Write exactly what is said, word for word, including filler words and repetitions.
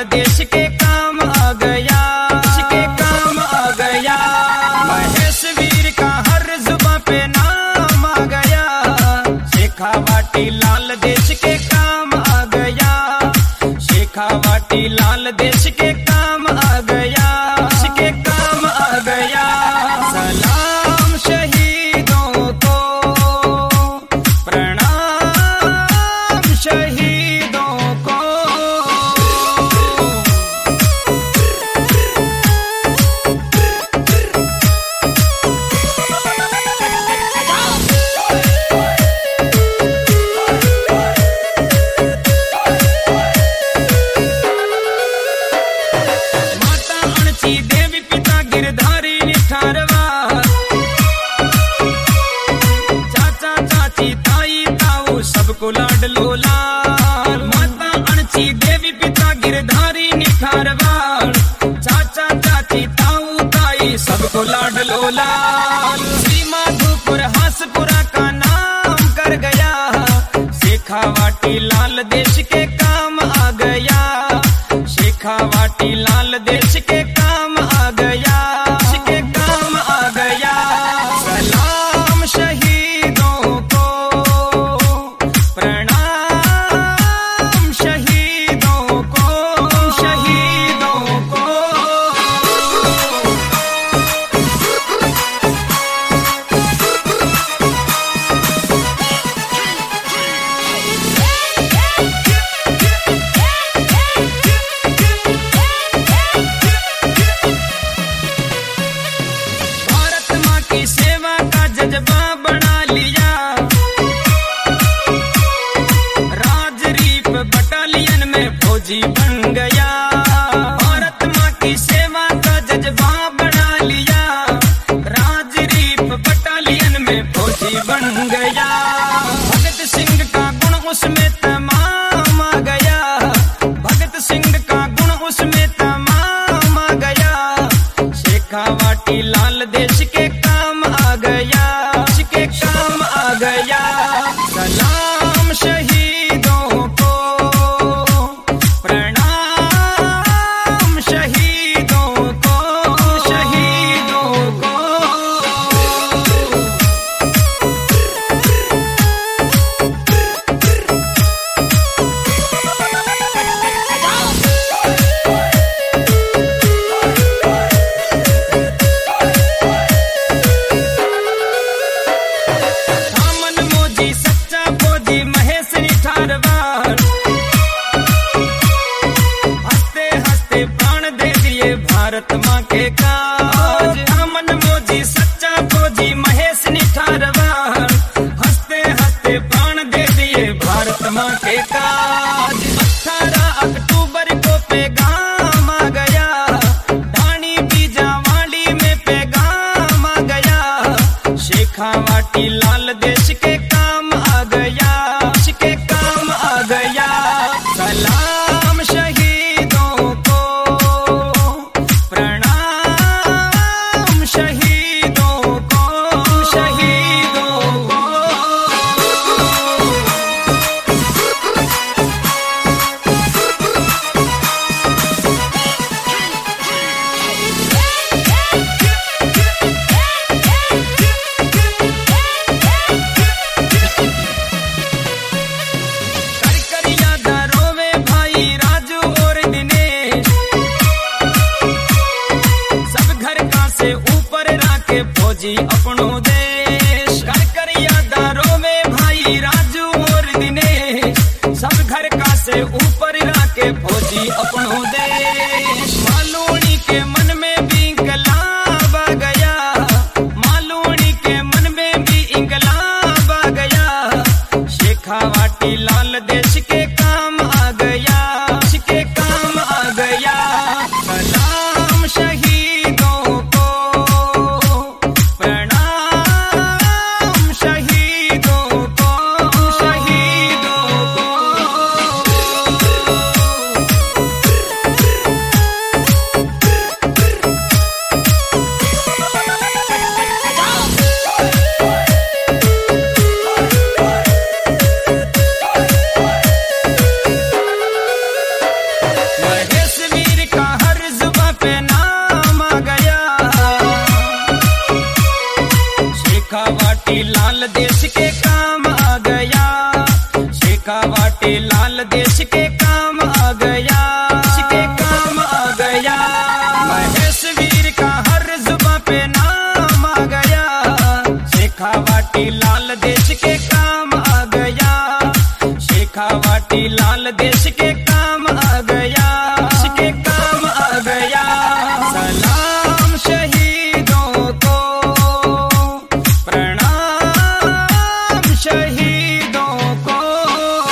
देश के काम आ गया, देश के काम आ गया। महेश वीर का हर जुबां पे नाम आ गया, शेखावाटी लाल देश के काम आ गया, शेखावाटी लाल देश के काम आ गया, देश के काम आ गया। सलाम शहीदों को, प्रणाम शहीदों को। माता अणची देवी पिता गिरधारी निठारवा, चाचा चाची ताई ताऊ सबको लाड लोला। माता अणची देवी पिता गिरधारी निठारवा, चाचा चाची ताऊ ताई सबको लाड लोला। श्री माधोपुर हासपुरा का नाम कर गया, शेखावाटी लाल देश के काम आ गया, शेखावाटी लाल देश के काम आ गया, देश के काम आ गया। सलाम शहीदों को, प्रणाम शहीदों को, शहीदों को। भारत माँ की सेवा का जज्बा बना लिया, राजरीप बटालियन में फौजी बन गया। भारत माँ की सेवा का जज्बा बना लिया, राजरीप बटालियन में फौजी बन गया। भगत सिंह का गुण उसमें तमाम आ गया, भगत सिंह का गुण उसमें तमाम आ गया। शेखावाटी लाल देश के काम आ गया, देश के काम आ गया। सलाम शहीदों को, प्रणाम शहीदों को, शहीदों को। थामन मोजी सच्चा फौजी महेश निठारवार, हंसते हंसते प्राण दे दिए भारत माँ के काज। थामन मोजी सच्चा फौजी महेश निठारवार, हंसते हंसते प्राण दे दिए भारत माँ के काज। अठारह अक्टूबर को पैगाम आ गया, ढाणी बीजावाड़ी में पैगाम आ गया। शेखावाटी लाल देश के काम आ गया, देश के काम आ गया। सलाम शहीदों को, प्रणाम शहीदों को, शहीदों को। करकरिया दारों में भाई राजू और दिनेश, सब घर का से ऊपर राखे फौजी अपनो देश। करकरिया दारों में भाई राजू और दिनेश, सब घर का से ऊपर राखे फौजी अपनो देश। मालूणी के मन में भी इंकलाब आ गया, मालूणी के मन में भी इंकलाब आ गया। शेखावाटी लाल देश के काम आ गया, देश के काम आ गया। सलाम शहीदों को, प्रणाम शहीदों को, शहीदों को। महेश वीर का हर जुबां पे नाम आ गया। शेखावाटी लाल देश के काम आ गया। शेखावाटी लाल देश के काम आ गया। के काम आ गया। महेश वीर का हर जुबां पे नाम आ गया। शेखावाटी लाल देश के काम आ गया। शेखावाटी लाल देश के